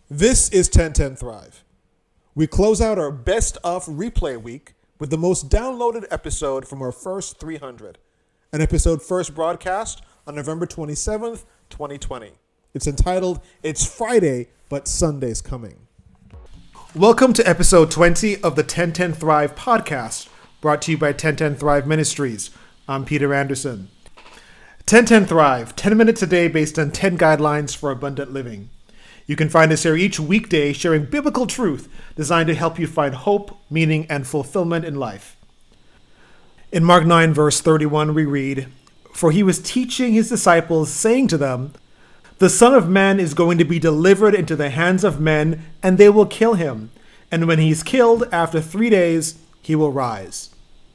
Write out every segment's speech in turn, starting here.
This is 1010 Thrive. We close out our best of replay week with the most downloaded episode from our first 300, an episode first broadcast on November 27th, 2020. It's entitled, It's Friday, but Sunday's Coming. Welcome to episode 20 of the 1010 Thrive podcast, brought to you by 1010 Thrive Ministries. I'm Peter Anderson. 1010 Thrive, 10 minutes a day based on 10 guidelines for abundant living. You can find us here each weekday sharing biblical truth designed to help you find hope, meaning, and fulfillment in life. In Mark 9, verse 31, we read, "For he was teaching his disciples, saying to them, 'The Son of Man is going to be delivered into the hands of men, and they will kill him. And when he is killed, after 3 days, he will rise.'"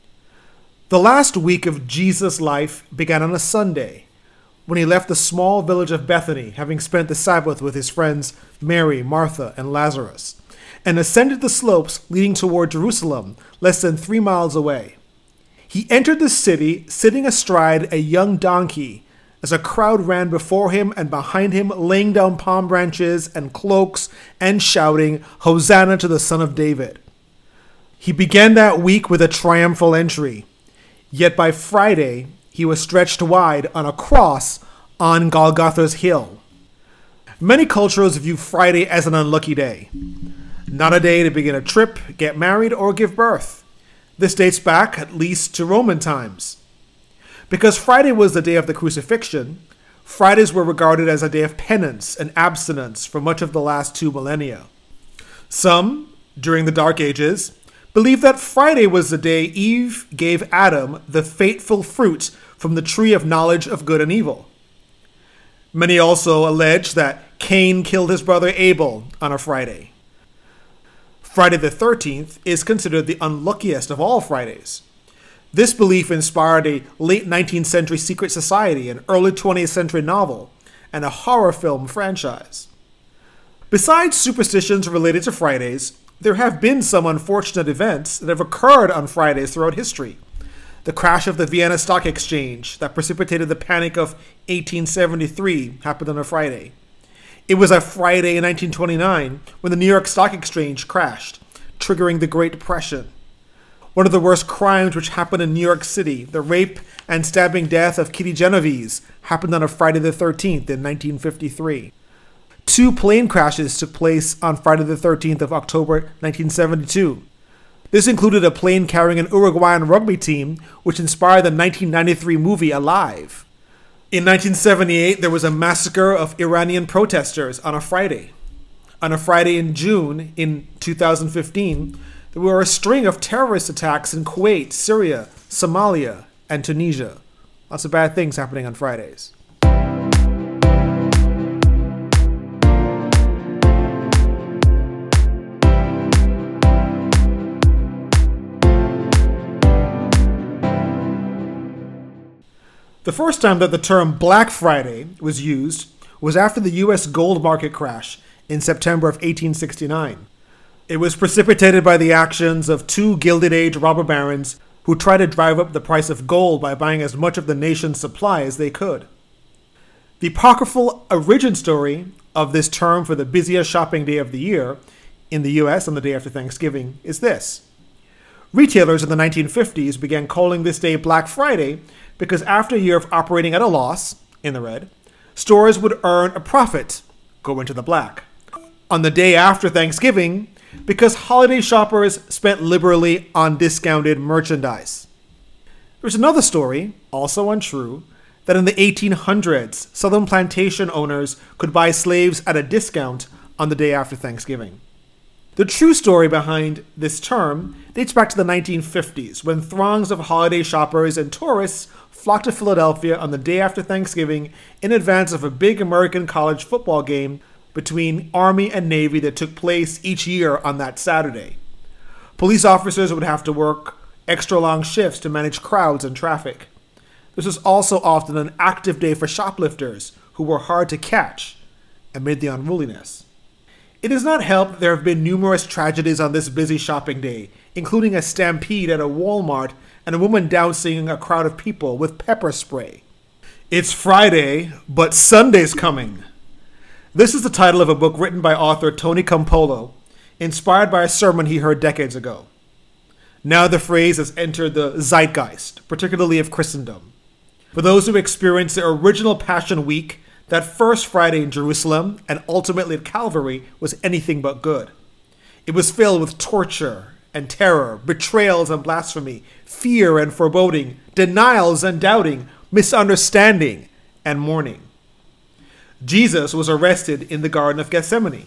The last week of Jesus' life began on a Sunday, when he left the small village of Bethany, having spent the Sabbath with his friends Mary, Martha, and Lazarus, and ascended the slopes leading toward Jerusalem, less than 3 miles away. He entered the city sitting astride a young donkey, as a crowd ran before him and behind him, laying down palm branches and cloaks and shouting, "Hosanna to the Son of David." He began that week with a triumphal entry. Yet by Friday, he was stretched wide on a cross on Golgotha's hill. Many cultures view Friday as an unlucky day. Not a day to begin a trip, get married, or give birth. This dates back at least to Roman times. Because Friday was the day of the crucifixion, Fridays were regarded as a day of penance and abstinence for much of the last 2 millennia. Some, during the Dark Ages, believed that Friday was the day Eve gave Adam the fateful fruit from the tree of knowledge of good and evil. Many also allege that Cain killed his brother Abel on a Friday. Friday the 13th is considered the unluckiest of all Fridays. This belief inspired a late 19th century secret society, an early 20th century novel, and a horror film franchise. Besides superstitions related to Fridays, there have been some unfortunate events that have occurred on Fridays throughout history. The crash of the Vienna Stock Exchange that precipitated the Panic of 1873 happened on a Friday. It was a Friday in 1929 when the New York Stock Exchange crashed, triggering the Great Depression. One of the worst crimes which happened in New York City, the rape and stabbing death of Kitty Genovese, happened on a Friday the 13th in 1953. 2 plane crashes took place on Friday the 13th of October 1972. This included a plane carrying an Uruguayan rugby team, which inspired the 1993 movie Alive. In 1978, there was a massacre of Iranian protesters on a Friday. On a Friday in June in 2015, there were a string of terrorist attacks in Kuwait, Syria, Somalia, and Tunisia. Lots of bad things happening on Fridays. The first time that the term Black Friday was used was after the U.S. gold market crash in September of 1869. It was precipitated by the actions of 2 Gilded Age robber barons who tried to drive up the price of gold by buying as much of the nation's supply as they could. The apocryphal origin story of this term for the busiest shopping day of the year in the U.S. on the day after Thanksgiving is this. Retailers in the 1950s began calling this day Black Friday because after a year of operating at a loss, in the red, stores would earn a profit, go into the black, on the day after Thanksgiving because holiday shoppers spent liberally on discounted merchandise. There's another story, also untrue, that in the 1800s, Southern plantation owners could buy slaves at a discount on the day after Thanksgiving. The true story behind this term dates back to the 1950s, when throngs of holiday shoppers and tourists flocked to Philadelphia on the day after Thanksgiving in advance of a big American college football game between Army and Navy that took place each year on that Saturday. Police officers would have to work extra long shifts to manage crowds and traffic. This was also often an active day for shoplifters who were hard to catch amid the unruliness. It does not help that there have been numerous tragedies on this busy shopping day, including a stampede at a Walmart and a woman dousing a crowd of people with pepper spray. It's Friday, but Sunday's coming. This is the title of a book written by author Tony Campolo, inspired by a sermon he heard decades ago. Now the phrase has entered the zeitgeist, particularly of Christendom. For those who experienced the original Passion Week, that first Friday in Jerusalem and ultimately at Calvary was anything but good. It was filled with torture and terror, betrayals and blasphemy, fear and foreboding, denials and doubting, misunderstanding and mourning. Jesus was arrested in the Garden of Gethsemane.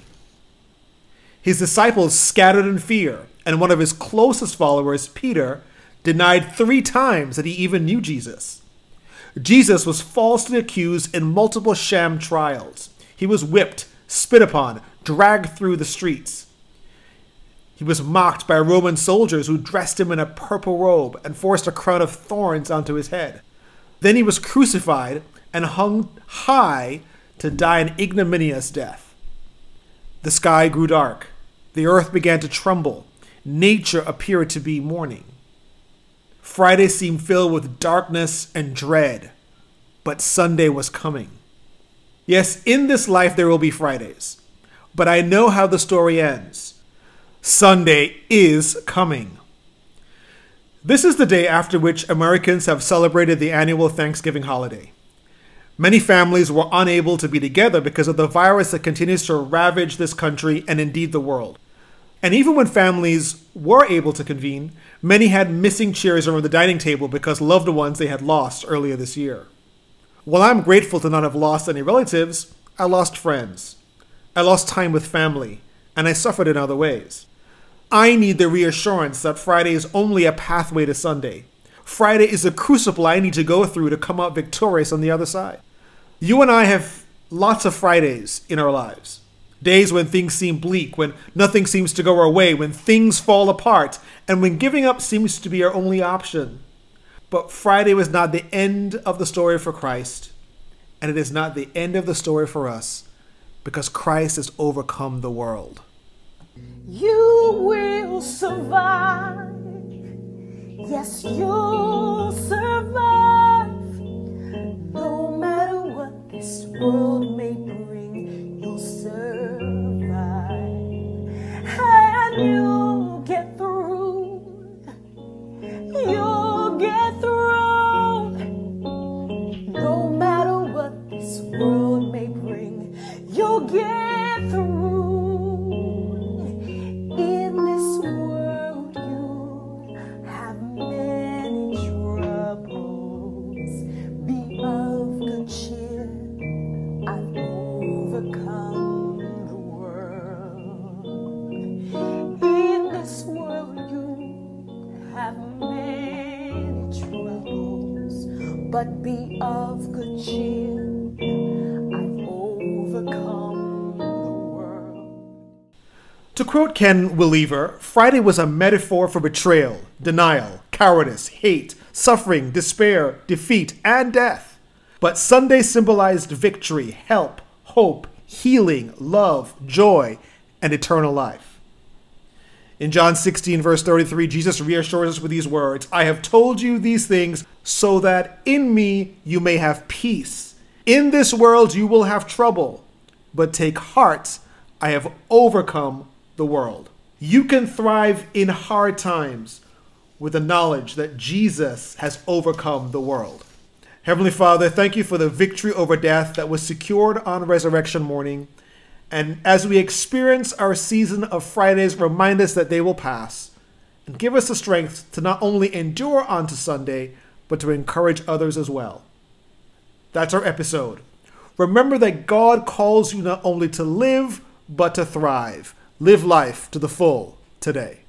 His disciples scattered in fear, and one of his closest followers, Peter, denied 3 times that he even knew Jesus. Jesus was falsely accused in multiple sham trials. He was whipped, spit upon, dragged through the streets. He was mocked by Roman soldiers who dressed him in a purple robe and forced a crown of thorns onto his head. Then he was crucified and hung high to die an ignominious death. The sky grew dark. The earth began to tremble. Nature appeared to be mourning. Friday seemed filled with darkness and dread, but Sunday was coming. Yes, in this life there will be Fridays, but I know how the story ends. Sunday is coming. This is the day after which Americans have celebrated the annual Thanksgiving holiday. Many families were unable to be together because of the virus that continues to ravage this country and indeed the world. And even when families were able to convene, many had missing chairs around the dining table because loved ones they had lost earlier this year. While I'm grateful to not have lost any relatives, I lost friends. I lost time with family, and I suffered in other ways. I need the reassurance that Friday is only a pathway to Sunday. Friday is a crucible I need to go through to come out victorious on the other side. You and I have lots of Fridays in our lives. Days when things seem bleak, when nothing seems to go our way, when things fall apart, and when giving up seems to be our only option. But Friday was not the end of the story for Christ, and it is not the end of the story for us, because Christ has overcome the world. You will survive. Yes, you'll survive. No matter what this world may bring, you'll survive. And you'll get through. You'll get through. No matter what this world may bring, you'll get through. In this world you have many troubles. Be of good cheer, I've overcome the world. In this world you have many troubles, but be of good cheer, I've overcome the world. To quote Ken Welliver, Friday was a metaphor for betrayal, denial, cowardice, hate, suffering, despair, defeat, and death. But Sunday symbolized victory, help, hope, healing, love, joy, and eternal life. In John 16, verse 33, Jesus reassures us with these words, I have told you these things so that in me you may have peace. In this world you will have trouble, but take heart, I have overcome the world. You can thrive in hard times with the knowledge that Jesus has overcome the world. Heavenly Father, thank you for the victory over death that was secured on resurrection morning. And as we experience our season of Fridays, remind us that they will pass and give us the strength to not only endure onto Sunday, but to encourage others as well. That's our episode. Remember that God calls you not only to live, but to thrive. Live life to the full today.